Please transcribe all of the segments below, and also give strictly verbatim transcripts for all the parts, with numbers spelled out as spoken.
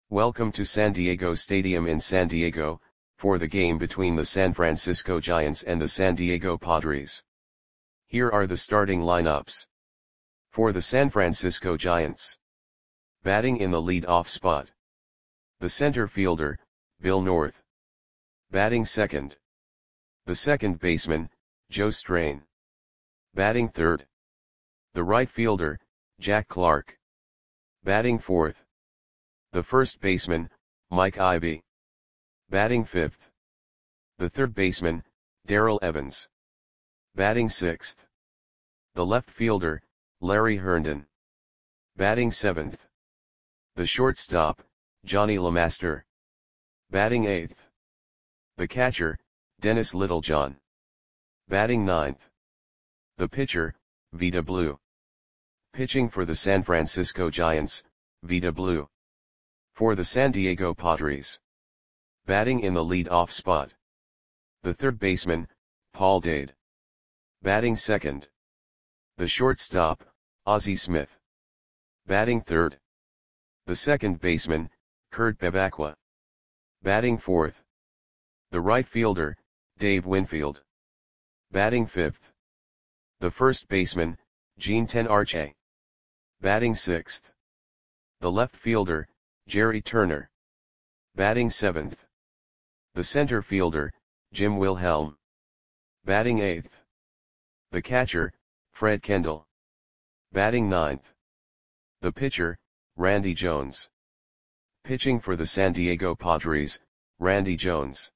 Welcome to San Diego Stadium in San Diego, for the game between the San Francisco Giants and the San Diego Padres. Here are the starting lineups. For the San Francisco Giants. Batting in the lead-off spot. The center fielder, Bill North. Batting second. The second baseman, Joe Strain. Batting third. The right fielder, Jack Clark. Batting fourth. The first baseman, Mike Ivy. Batting fifth. The third baseman, Darrell Evans. Batting sixth. The left fielder, Larry Herndon. Batting seventh. The shortstop, Johnny LeMaster. Batting eighth. The catcher, Dennis Littlejohn. Batting ninth. The pitcher, Vida Blue. Pitching for the San Francisco Giants, Vida Blue. For the San Diego Padres. Batting in the lead-off spot. The third baseman, Paul Dade. Batting second. The shortstop, Ozzie Smith. Batting third. The second baseman, Kurt Bevacqua. Batting fourth. The right fielder, Dave Winfield. Batting fifth. The first baseman, Gene Tenarche. Batting sixth. The left fielder, Jerry Turner. Batting seventh. The center fielder, Jim Wilhelm. Batting eighth. The catcher, Fred Kendall. Batting ninth. The pitcher, Randy Jones. Pitching for the San Diego Padres, Randy Jones.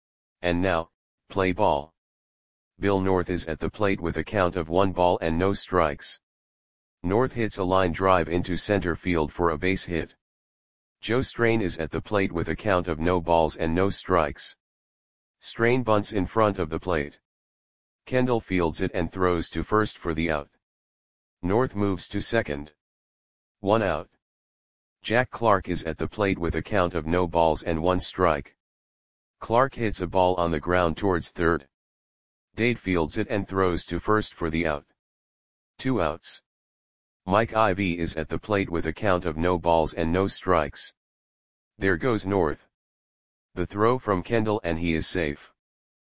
And now, play ball. Bill North is at the plate with a count of one ball and no strikes. North hits a line drive into center field for a base hit. Joe Strain is at the plate with a count of no balls and no strikes. Strain bunts in front of the plate. Kendall fields it and throws to first for the out. North moves to second. One out. Jack Clark is at the plate with a count of no balls and one strike. Clark hits a ball on the ground towards third. Dade fields it and throws to first for the out. Two outs. Mike Ivy is at the plate with a count of no balls and no strikes. There goes North. The throw from Kendall and he is safe.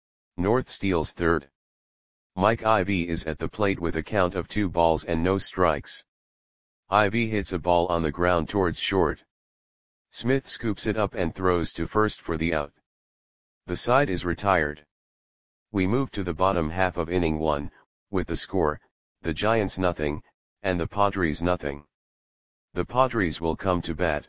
North steals third. Mike Ivy is at the plate with a count of two balls and no strikes. Ivy hits a ball on the ground towards short. Smith scoops it up and throws to first for the out. The side is retired. We move to the bottom half of inning one, with the score, the Giants nothing, and the Padres nothing. The Padres will come to bat.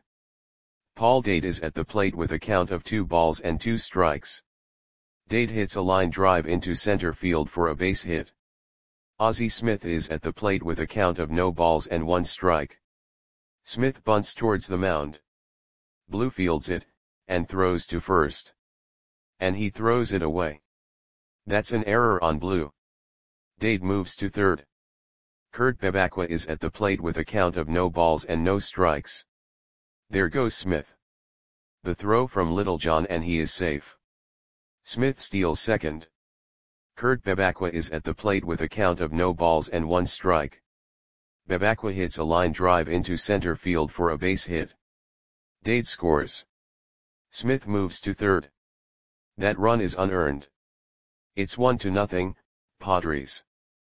Paul Dade is at the plate with a count of two balls and two strikes. Dade hits a line drive into center field for a base hit. Ozzie Smith is at the plate with a count of no balls and one strike. Smith bunts towards the mound. Blue fields it, and throws to first. And he throws it away. That's an error on Blue. Dade moves to third. Kurt Bevacqua is at the plate with a count of no balls and no strikes. There goes Smith. The throw from Littlejohn and he is safe. Smith steals second. Kurt Bevacqua is at the plate with a count of no balls and one strike. Bevacqua hits a line drive into center field for a base hit. Dade scores. Smith moves to third. That run is unearned. It's one to nothing, Padres.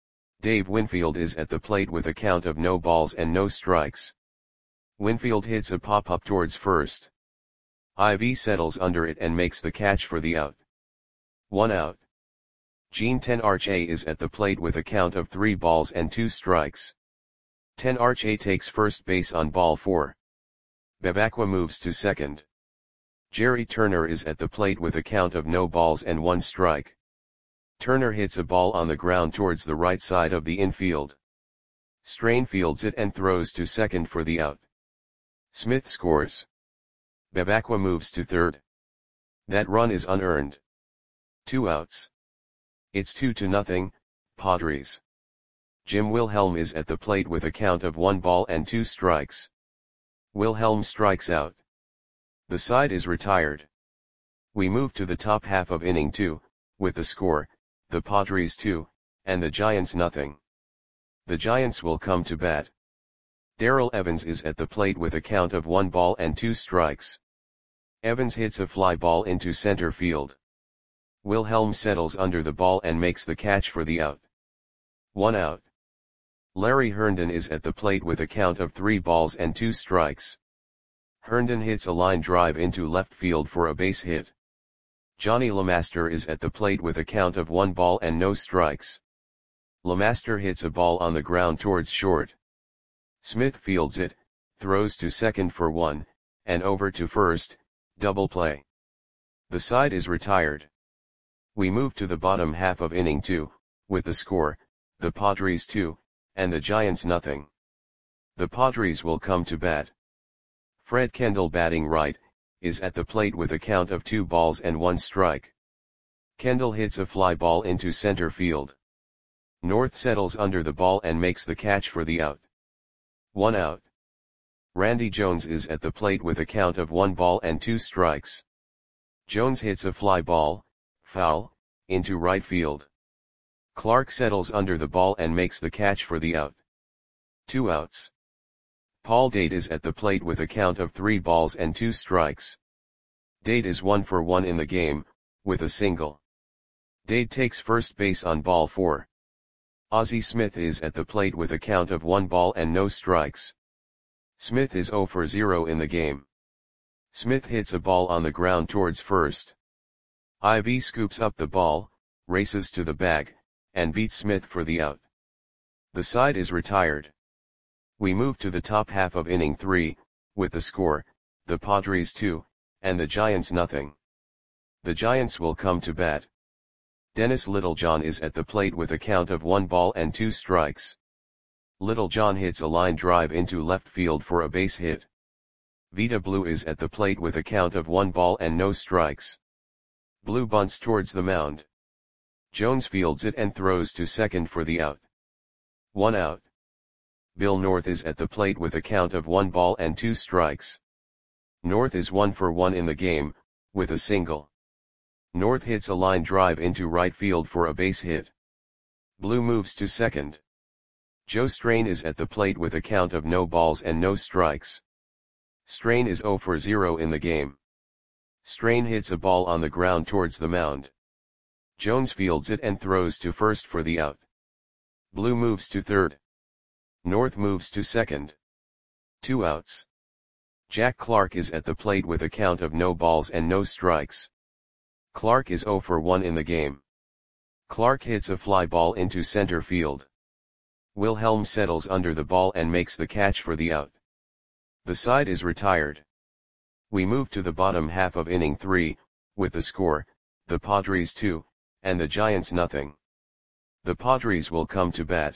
Dave Winfield is at the plate with a count of no balls and no strikes. Winfield hits a pop-up towards first. Ivy settles under it and makes the catch for the out. One out. Gene Tenarche is at the plate with a count of three balls and two strikes. Tenarche takes first base on ball four. Bevacqua moves to second. Jerry Turner is at the plate with a count of no balls and one strike. Turner hits a ball on the ground towards the right side of the infield. Strain fields it and throws to second for the out. Smith scores. Bevacqua moves to third. That run is unearned. Two outs. It's two to nothing, Padres. Jim Wilhelm is at the plate with a count of one ball and two strikes. Wilhelm strikes out. The side is retired. We move to the top half of inning two, with the score, the Padres two, and the Giants nothing. The Giants will come to bat. Darrell Evans is at the plate with a count of one ball and two strikes. Evans hits a fly ball into center field. Wilhelm settles under the ball and makes the catch for the out. One out. Larry Herndon is at the plate with a count of three balls and two strikes. Herndon hits a line drive into left field for a base hit. Johnny LeMaster is at the plate with a count of one ball and no strikes. LeMaster hits a ball on the ground towards short. Smith fields it, throws to second for one, and over to first, double play. The side is retired. We move to the bottom half of inning two, with the score, the Padres two, and the Giants nothing. The Padres will come to bat. Fred Kendall, batting right, is at the plate with a count of two balls and one strike. Kendall hits a fly ball into center field. North settles under the ball and makes the catch for the out. One out. Randy Jones is at the plate with a count of one ball and two strikes. Jones hits a fly ball, foul, into right field. Clark settles under the ball and makes the catch for the out. Two outs. Paul Dade is at the plate with a count of three balls and two strikes. Dade is one for one in the game, with a single. Dade takes first base on ball four. Ozzie Smith is at the plate with a count of one ball and no strikes. Smith is zero for zero in the game. Smith hits a ball on the ground towards first. Ivy scoops up the ball, races to the bag, and beats Smith for the out. The side is retired. We move to the top half of inning three, with the score, the Padres two, and the Giants nothing. The Giants will come to bat. Dennis Littlejohn is at the plate with a count of one ball and two strikes. Littlejohn hits a line drive into left field for a base hit. Vita Blue is at the plate with a count of one ball and no strikes. Blue bunts towards the mound. Jones fields it and throws to second for the out. One out. Bill North is at the plate with a count of one ball and two strikes. North is one for one in the game, with a single. North hits a line drive into right field for a base hit. Blue moves to second. Joe Strain is at the plate with a count of no balls and no strikes. Strain is zero for zero in the game. Strain hits a ball on the ground towards the mound. Jones fields it and throws to first for the out. Blue moves to third. North moves to second. Two outs. Jack Clark is at the plate with a count of no balls and no strikes. Clark is zero for one in the game. Clark hits a fly ball into center field. Wilhelm settles under the ball and makes the catch for the out. The side is retired. We move to the bottom half of inning three, with the score, the Padres two, and the Giants nothing. The Padres will come to bat.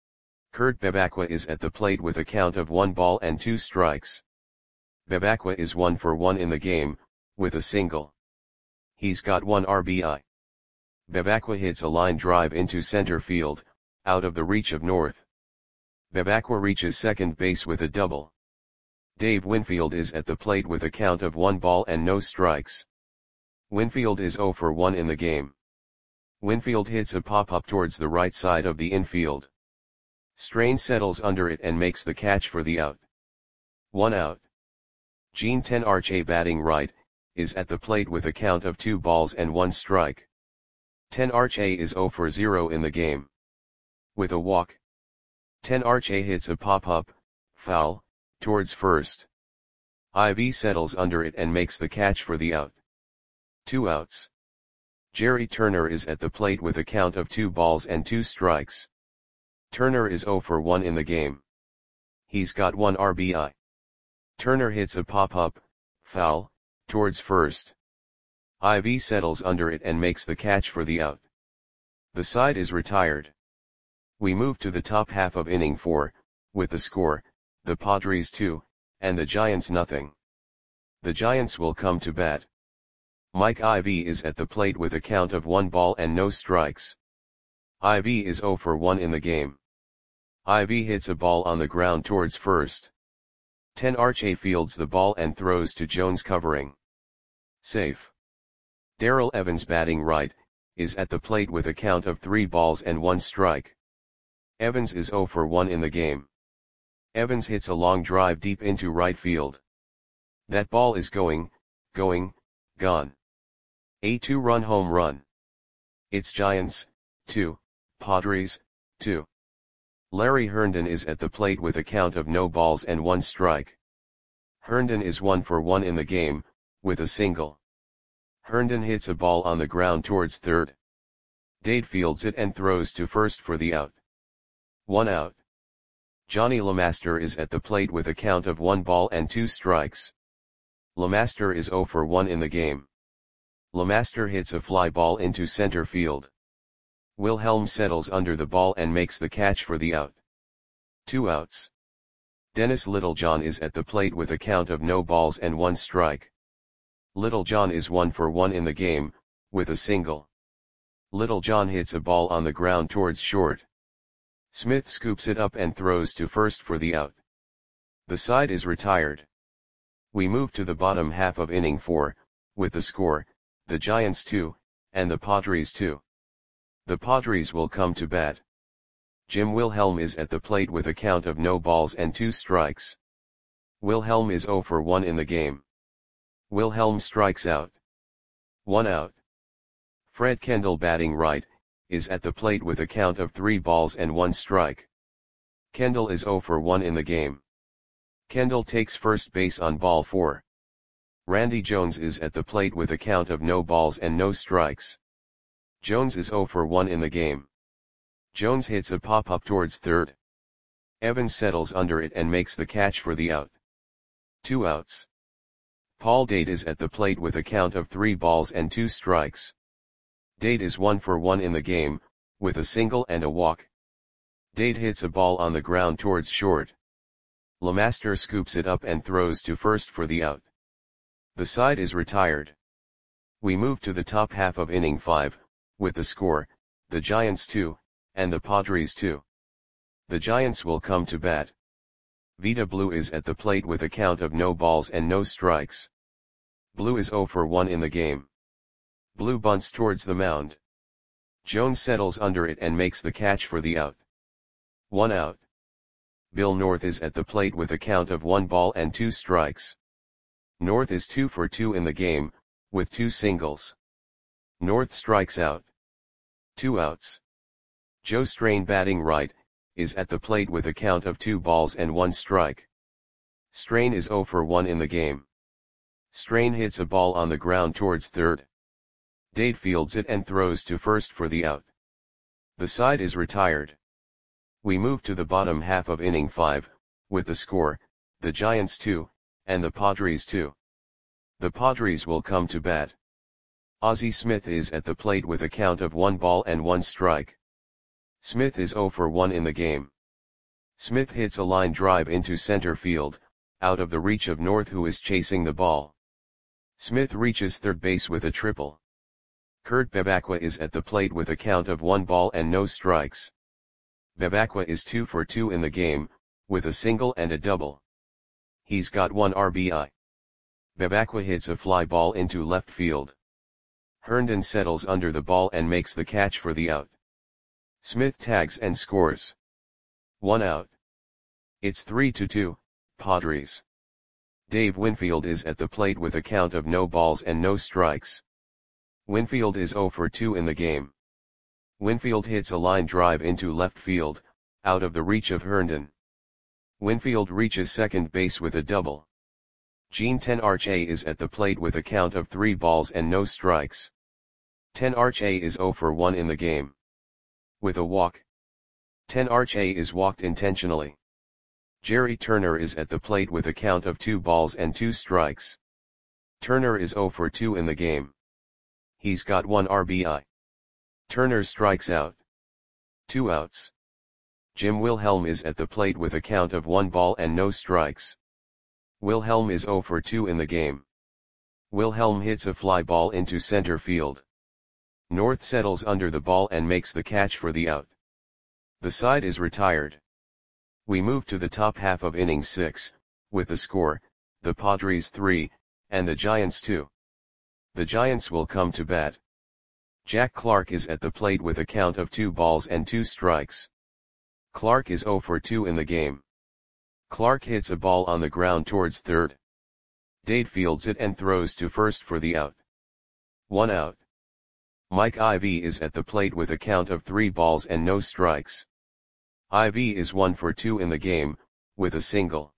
Kurt Bebacqua is at the plate with a count of one ball and two strikes. Bebacqua is one for one in the game, with a single. He's got one R B I. Bebacqua hits a line drive into center field, out of the reach of North. Bebacqua reaches second base with a double. Dave Winfield is at the plate with a count of one ball and no strikes. Winfield is zero for one in the game. Winfield hits a pop-up towards the right side of the infield. Strain settles under it and makes the catch for the out. One out. Gene Tenarche, batting right, is at the plate with a count of two balls and one strike. Tenarche is zero for zero in the game. With a walk. Tenarche hits a pop-up, foul, towards first. Ivy settles under it and makes the catch for the out. Two outs. Jerry Turner is at the plate with a count of two balls and two strikes. Turner is zero for one in the game. He's got one R B I. Turner hits a pop-up, foul, towards first. Ivy settles under it and makes the catch for the out. The side is retired. We move to the top half of inning four, with the score, the Padres two, and the Giants nothing. The Giants will come to bat. Mike Ivy is at the plate with a count of one ball and no strikes. Ivy is zero for one in the game. Ivy hits a ball on the ground towards first. Tenarche fields the ball and throws to Jones covering. Safe. Darrell Evans, batting right, is at the plate with a count of three balls and one strike. Evans is zero for one in the game. Evans hits a long drive deep into right field. That ball is going, going, gone. A two-run home run. It's Giants, two, Padres, two. Larry Herndon is at the plate with a count of no balls and one strike. Herndon is one for one in the game, with a single. Herndon hits a ball on the ground towards third. Dade fields it and throws to first for the out. One out. Johnny LeMaster is at the plate with a count of one ball and two strikes. LeMaster is zero for one in the game. LeMaster hits a fly ball into center field. Wilhelm settles under the ball and makes the catch for the out. Two outs. Dennis Littlejohn is at the plate with a count of no balls and one strike. Littlejohn is one for one in the game, with a single. Littlejohn hits a ball on the ground towards short. Smith scoops it up and throws to first for the out. The side is retired. We move to the bottom half of inning four, with the score, the Giants two, and the Padres two. The Padres will come to bat. Jim Wilhelm is at the plate with a count of no balls and two strikes. Wilhelm is zero for one in the game. Wilhelm strikes out. One out. Fred Kendall, batting right, is at the plate with a count of three balls and one strike. Kendall is zero for one in the game. Kendall takes first base on ball four. Randy Jones is at the plate with a count of no balls and no strikes. Jones is zero for one in the game. Jones hits a pop-up towards third. Evans settles under it and makes the catch for the out. Two outs. Paul Dade is at the plate with a count of three balls and two strikes. Dade is one for one in the game, with a single and a walk. Dade hits a ball on the ground towards short. LeMaster scoops it up and throws to first for the out. The side is retired. We move to the top half of inning five, with the score, the Giants two, and the Padres two. The Giants will come to bat. Vida Blue is at the plate with a count of no balls and no strikes. Blue is zero for one in the game. Blue bunts towards the mound. Jones settles under it and makes the catch for the out. One out. Bill North is at the plate with a count of one ball and two strikes. North is two for two in the game, with two singles. North strikes out. Two outs. Joe Strain, batting right, is at the plate with a count of two balls and one strike. Strain is zero for one in the game. Strain hits a ball on the ground towards third. Dade fields it and throws to first for the out. The side is retired. We move to the bottom half of inning five, with the score, the Giants two, and the Padres two. The Padres will come to bat. Ozzie Smith is at the plate with a count of one ball and one strike. Smith is zero for one in the game. Smith hits a line drive into center field, out of the reach of North, who is chasing the ball. Smith reaches third base with a triple. Kurt Bevacqua is at the plate with a count of one ball and no strikes. Bevacqua is two for two in the game, with a single and a double. He's got one R B I. Bevacqua hits a fly ball into left field. Herndon settles under the ball and makes the catch for the out. Smith tags and scores. One out. It's three to two, Padres. Dave Winfield is at the plate with a count of no balls and no strikes. Winfield is zero for two in the game. Winfield hits a line drive into left field, out of the reach of Herndon. Winfield reaches second base with a double. Gene Tenarche is at the plate with a count of three balls and no strikes. Tenarche is zero for one in the game. With a walk. Tenarche is walked intentionally. Jerry Turner is at the plate with a count of two balls and two strikes. Turner is zero for two in the game. He's got one R B I. Turner strikes out. Two outs. Jim Wilhelm is at the plate with a count of one ball and no strikes. Wilhelm is zero for two in the game. Wilhelm hits a fly ball into center field. North settles under the ball and makes the catch for the out. The side is retired. We move to the top half of inning six, with the score, the Padres three, and the Giants two. The Giants will come to bat. Jack Clark is at the plate with a count of two balls and two strikes. Clark is zero for two in the game. Clark hits a ball on the ground towards third. Dade fields it and throws to first for the out. One out. Mike Ivy is at the plate with a count of three balls and no strikes. Ivy is one for two in the game, with a single.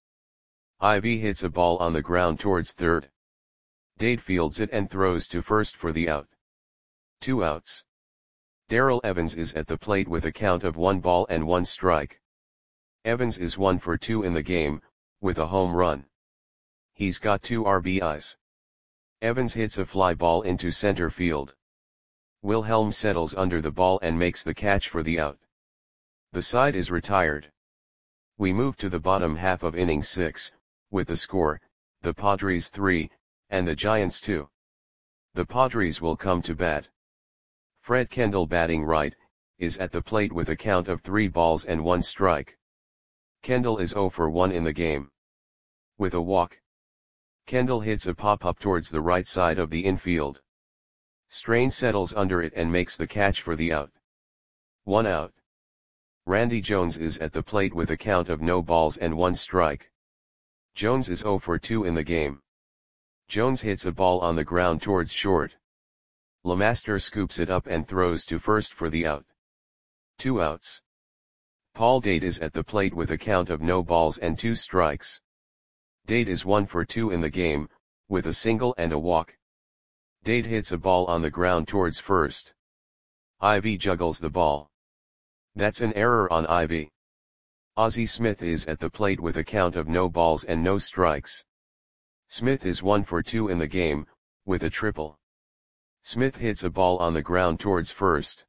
Ivy hits a ball on the ground towards third. Dade fields it and throws to first for the out. Two outs. Darrell Evans is at the plate with a count of one ball and one strike. Evans is one for two in the game, with a home run. He's got two R B Is. Evans hits a fly ball into center field. Wilhelm settles under the ball and makes the catch for the out. The side is retired. We move to the bottom half of inning six, with the score, the Padres three, and the Giants two. The Padres will come to bat. Fred Kendall, batting right, is at the plate with a count of three balls and one strike. Kendall is zero for one in the game. With a walk. Kendall hits a pop-up towards the right side of the infield. Strain settles under it and makes the catch for the out. One out. Randy Jones is at the plate with a count of no balls and one strike. Jones is zero for two in the game. Jones hits a ball on the ground towards short. LeMaster scoops it up and throws to first for the out. Two outs. Paul Dade is at the plate with a count of no balls and two strikes. Dade is one for two in the game, with a single and a walk. Dade hits a ball on the ground towards first. Ivy juggles the ball. That's an error on Ivy. Ozzie Smith is at the plate with a count of no balls and no strikes. Smith is one for two in the game, with a triple. Smith hits a ball on the ground towards first.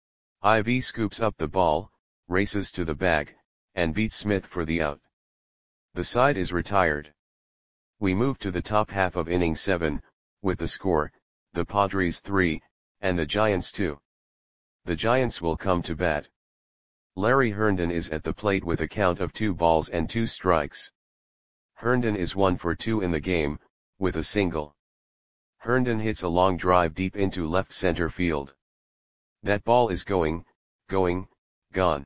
Ivy scoops up the ball, races to the bag, and beats Smith for the out. The side is retired. We move to the top half of inning seven, with the score, the Padres three, and the Giants two. The Giants will come to bat. Larry Herndon is at the plate with a count of two balls and two strikes. Herndon is one for two in the game, with a single. Herndon hits a long drive deep into left center field. That ball is going, going, gone.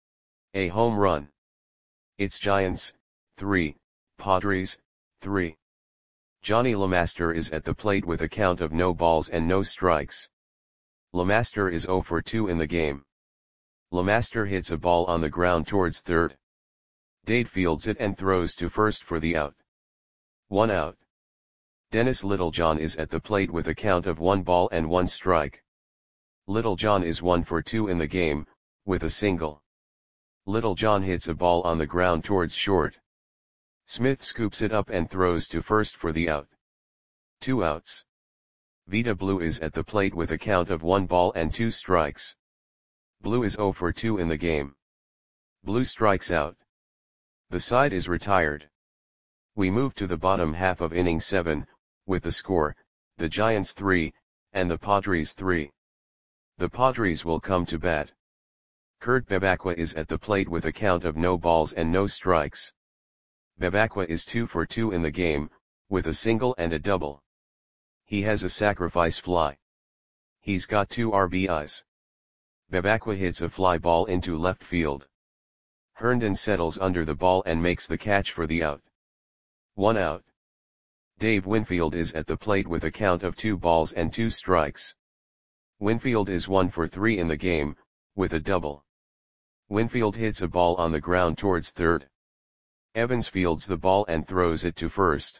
A home run. It's Giants, three, Padres, three. Johnny LeMaster is at the plate with a count of no balls and no strikes. LeMaster is zero for two in the game. LeMaster hits a ball on the ground towards third. Dade fields it and throws to first for the out. One out. Dennis Littlejohn is at the plate with a count of one ball and one strike. Littlejohn is one for two in the game, with a single. Littlejohn hits a ball on the ground towards short. Smith scoops it up and throws to first for the out. Two outs. Vida Blue is at the plate with a count of one ball and two strikes. Blue is zero for two in the game. Blue strikes out. The side is retired. We move to the bottom half of inning seven, with the score, the Giants three, and the Padres three. The Padres will come to bat. Kurt Bevacqua is at the plate with a count of no balls and no strikes. Bevacqua is two for two in the game, with a single and a double. He has a sacrifice fly. He's got two R B Is. Bevacqua hits a fly ball into left field. Herndon settles under the ball and makes the catch for the out. One out. Dave Winfield is at the plate with a count of two balls and two strikes. Winfield is one for three in the game, with a double. Winfield hits a ball on the ground towards third. Evans fields the ball and throws it to first.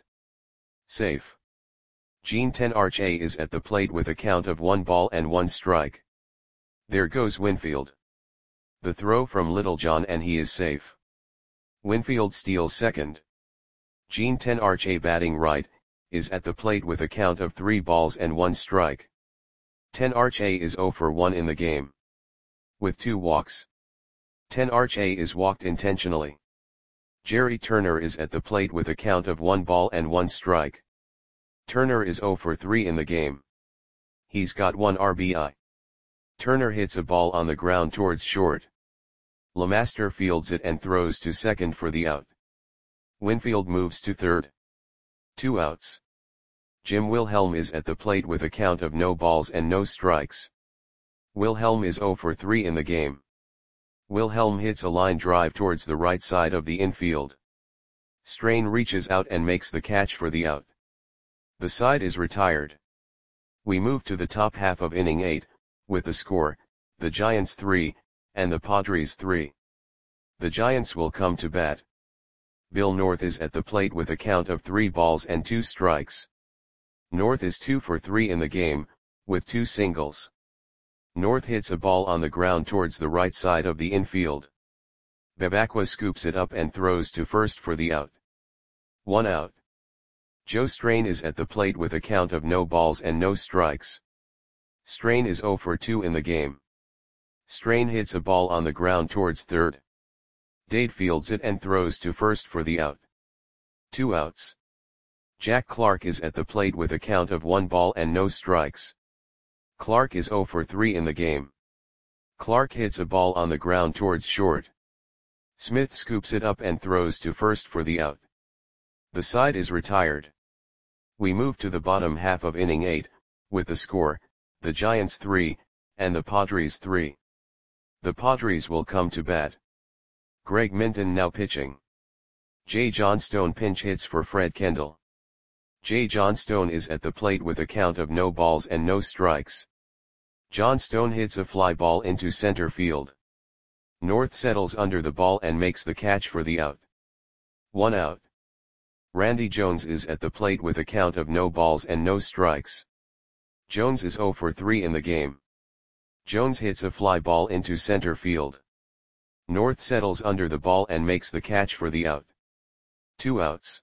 Safe. Gene Tenarche is at the plate with a count of one ball and one strike. There goes Winfield. The throw from Littlejohn and he is safe. Winfield steals second. Gene Tenarche, batting right, is at the plate with a count of three balls and one strike. Tenarche is zero for one in the game. With two walks. Tenarche is walked intentionally. Jerry Turner is at the plate with a count of one ball and one strike. Turner is zero for three in the game. He's got one R B I. Turner hits a ball on the ground towards short. LeMaster fields it and throws to second for the out. Winfield moves to third. Two outs. Jim Wilhelm is at the plate with a count of no balls and no strikes. Wilhelm is zero for three in the game. Wilhelm hits a line drive towards the right side of the infield. Strain reaches out and makes the catch for the out. The side is retired. We move to the top half of inning eight, with the score, the Giants three, and the Padres three. The Giants will come to bat. Bill North is at the plate with a count of three balls and two strikes. North is two for three in the game, with two singles. North hits a ball on the ground towards the right side of the infield. Bebacqua scoops it up and throws to first for the out. One out. Joe Strain is at the plate with a count of no balls and no strikes. Strain is zero for two in the game. Strain hits a ball on the ground towards third. Dade fields it and throws to first for the out. Two outs. Jack Clark is at the plate with a count of one ball and no strikes. Clark is zero for three in the game. Clark hits a ball on the ground towards short. Smith scoops it up and throws to first for the out. The side is retired. We move to the bottom half of inning eight, with the score, the Giants three, and the Padres three. The Padres will come to bat. Greg Minton now pitching. Jay Johnstone pinch hits for Fred Kendall. Jay Johnstone is at the plate with a count of no balls and no strikes. Johnstone hits a fly ball into center field. North settles under the ball and makes the catch for the out. One out. Randy Jones is at the plate with a count of no balls and no strikes. Jones is zero for three in the game. Jones hits a fly ball into center field. North settles under the ball and makes the catch for the out. Two outs.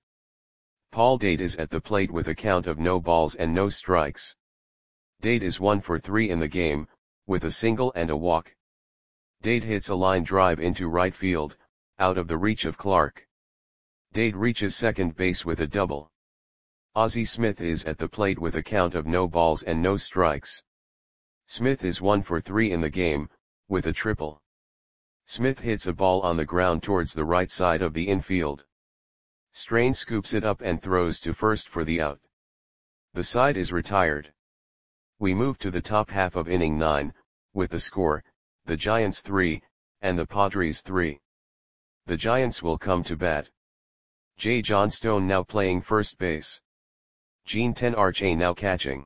Paul Dade is at the plate with a count of no balls and no strikes. Dade is one for three in the game, with a single and a walk. Dade hits a line drive into right field, out of the reach of Clark. Dade reaches second base with a double. Ozzie Smith is at the plate with a count of no balls and no strikes. Smith is one for three in the game, with a triple. Smith hits a ball on the ground towards the right side of the infield. Strain scoops it up and throws to first for the out. The side is retired. We move to the top half of inning nine, with the score, the Giants three, and the Padres three. The Giants will come to bat. Jay Johnstone now playing first base. Gene Tenarche now catching.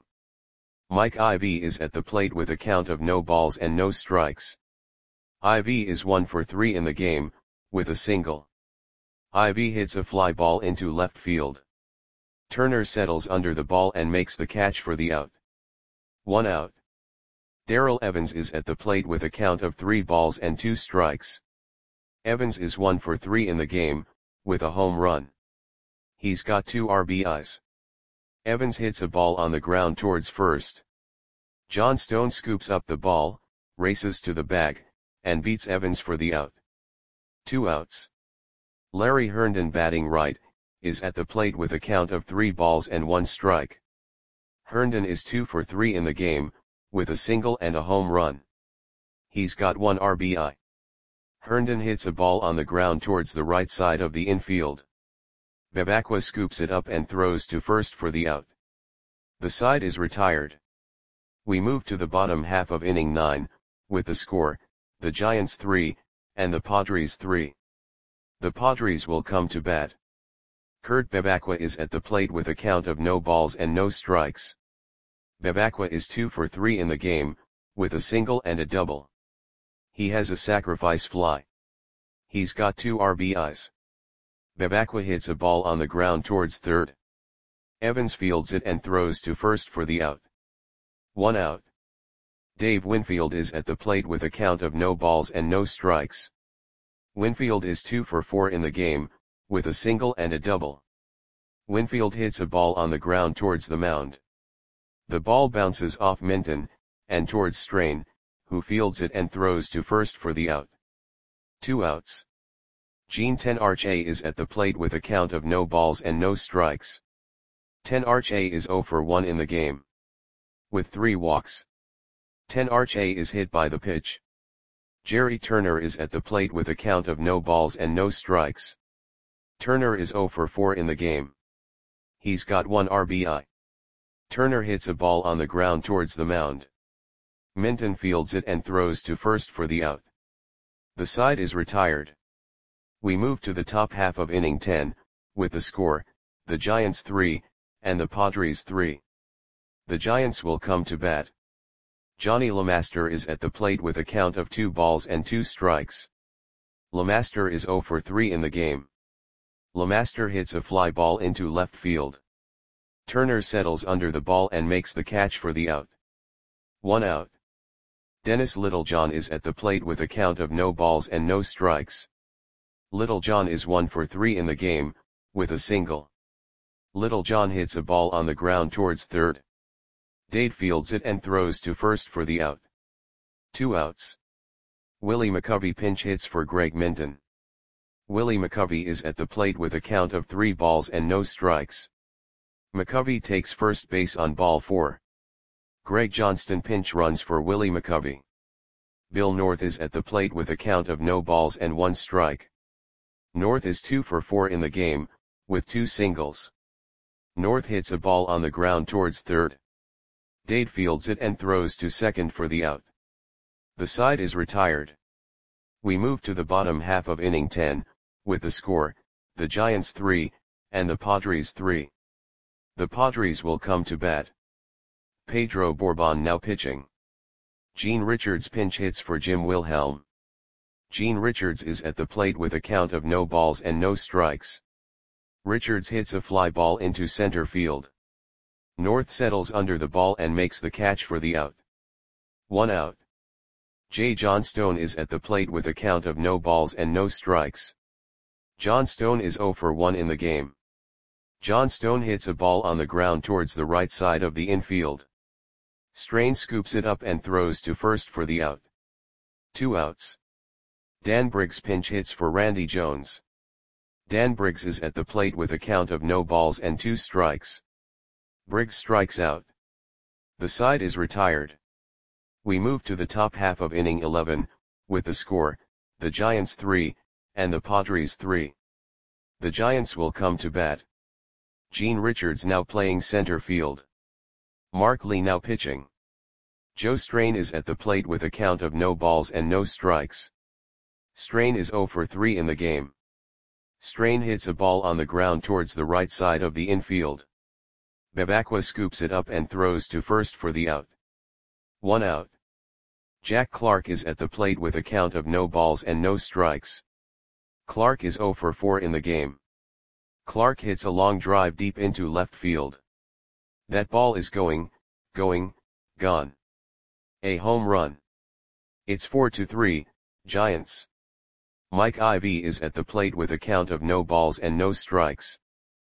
Mike Ivy is at the plate with a count of no balls and no strikes. Ivy is one for three in the game, with a single. Ivy hits a fly ball into left field. Turner settles under the ball and makes the catch for the out. One out. Darrell Evans is at the plate with a count of three balls and two strikes. Evans is one for three in the game, with a home run. He's got two R B Is. Evans hits a ball on the ground towards first. Johnstone scoops up the ball, races to the bag, and beats Evans for the out. Two outs. Larry Herndon batting right, is at the plate with a count of three balls and one strike. Herndon is two for three in the game, with a single and a home run. He's got one R B I. Herndon hits a ball on the ground towards the right side of the infield. Bebacqua scoops it up and throws to first for the out. The side is retired. We move to the bottom half of inning nine, with the score, the Giants three, and the Padres three. The Padres will come to bat. Kurt Bebacqua is at the plate with a count of no balls and no strikes. Bebacqua is two for three in the game, with a single and a double. He has a sacrifice fly. He's got two R B Is. Bebacqua hits a ball on the ground towards third. Evans fields it and throws to first for the out. One out. Dave Winfield is at the plate with a count of no balls and no strikes. Winfield is two for four in the game, with a single and a double. Winfield hits a ball on the ground towards the mound. The ball bounces off Minton, and towards Strain, who fields it and throws to first for the out. Two outs. Gene Tenarche is at the plate with a count of no balls and no strikes. Tenarche is zero for one in the game, with three walks. Tenarche is hit by the pitch. Jerry Turner is at the plate with a count of no balls and no strikes. Turner is zero for four in the game. He's got one R B I. Turner hits a ball on the ground towards the mound. Minton fields it and throws to first for the out. The side is retired. We move to the top half of inning ten, with the score, the Giants three, and the Padres three. The Giants will come to bat. Johnny LeMaster is at the plate with a count of two balls and two strikes. LeMaster is zero for three in the game. LeMaster hits a fly ball into left field. Turner settles under the ball and makes the catch for the out. One out. Dennis Littlejohn is at the plate with a count of no balls and no strikes. Littlejohn is one for three in the game, with a single. Littlejohn hits a ball on the ground towards third. Dade fields it and throws to first for the out. Two outs. Willie McCovey pinch hits for Greg Minton. Willie McCovey is at the plate with a count of three balls and no strikes. McCovey takes first base on ball four. Greg Johnston pinch runs for Willie McCovey. Bill North is at the plate with a count of no balls and one strike. North is two for four in the game, with two singles. North hits a ball on the ground towards third. Dade fields it and throws to second for the out. The side is retired. We move to the bottom half of inning ten, with the score, the Giants three, and the Padres three. The Padres will come to bat. Pedro Bourbon now pitching. Gene Richards pinch hits for Jim Wilhelm. Gene Richards is at the plate with a count of no balls and no strikes. Richards hits a fly ball into center field. North settles under the ball and makes the catch for the out. One out. Jay Johnstone is at the plate with a count of no balls and no strikes. Johnstone is zero for one in the game. Johnstone hits a ball on the ground towards the right side of the infield. Strain scoops it up and throws to first for the out. Two outs. Dan Briggs pinch hits for Randy Jones. Dan Briggs is at the plate with a count of no balls and two strikes. Briggs strikes out. The side is retired. We move to the top half of inning eleven, with the score, the Giants three, and the Padres three. The Giants will come to bat. Gene Richards now playing center field. Mark Lee now pitching. Joe Strain is at the plate with a count of no balls and no strikes. Strain is zero for three in the game. Strain hits a ball on the ground towards the right side of the infield. Bebacqua scoops it up and throws to first for the out. One out. Jack Clark is at the plate with a count of no balls and no strikes. Clark is zero for four in the game. Clark hits a long drive deep into left field. That ball is going, going, gone. A home run. It's four to three, Giants. Mike Ivy is at the plate with a count of no balls and no strikes.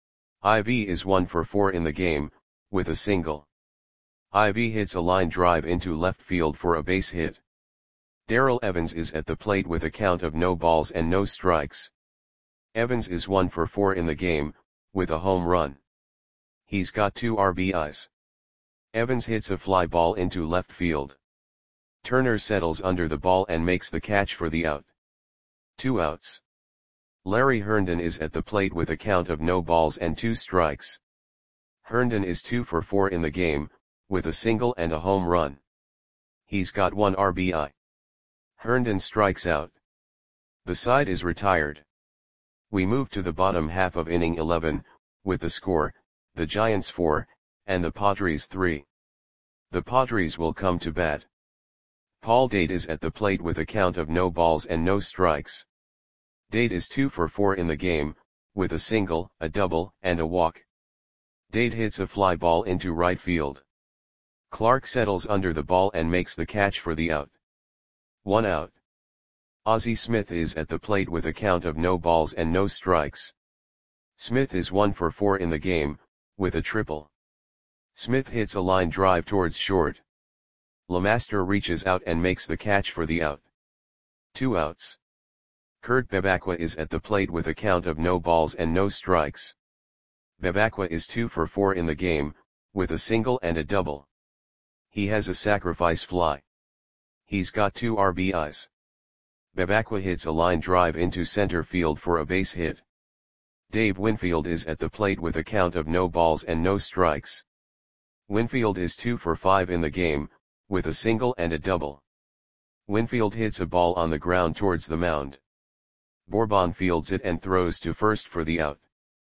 Ivy is one for four in the game, with a single. Ivy hits a line drive into left field for a base hit. Darrell Evans is at the plate with a count of no balls and no strikes. Evans is one for four in the game, with a home run. He's got two R B Is. Evans hits a fly ball into left field. Turner settles under the ball and makes the catch for the out. Two outs. Larry Herndon is at the plate with a count of no balls and two strikes. Herndon is two for four in the game, with a single and a home run. He's got one R B I. Herndon strikes out. The side is retired. We move to the bottom half of inning eleven, with the score, the Giants four, and the Padres three. The Padres will come to bat. Paul Dade is at the plate with a count of no balls and no strikes. Dade is two for four in the game, with a single, a double, and a walk. Dade hits a fly ball into right field. Clark settles under the ball and makes the catch for the out. One out. Ozzie Smith is at the plate with a count of no balls and no strikes. Smith is one for four in the game, with a triple. Smith hits a line drive towards short. LeMaster reaches out and makes the catch for the out. Two outs. Kurt Bebacqua is at the plate with a count of no balls and no strikes. Bebacqua is two for four in the game, with a single and a double. He has a sacrifice fly. He's got two R B Is. Bebacqua hits a line drive into center field for a base hit. Dave Winfield is at the plate with a count of no balls and no strikes. Winfield is two for five in the game, with a single and a double. Winfield hits a ball on the ground towards the mound. Bourbon fields it and throws to first for the out.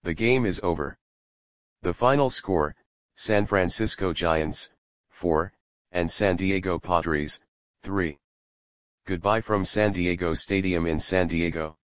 The game is over. The final score, San Francisco Giants, four, and San Diego Padres, three. Goodbye from San Diego Stadium in San Diego.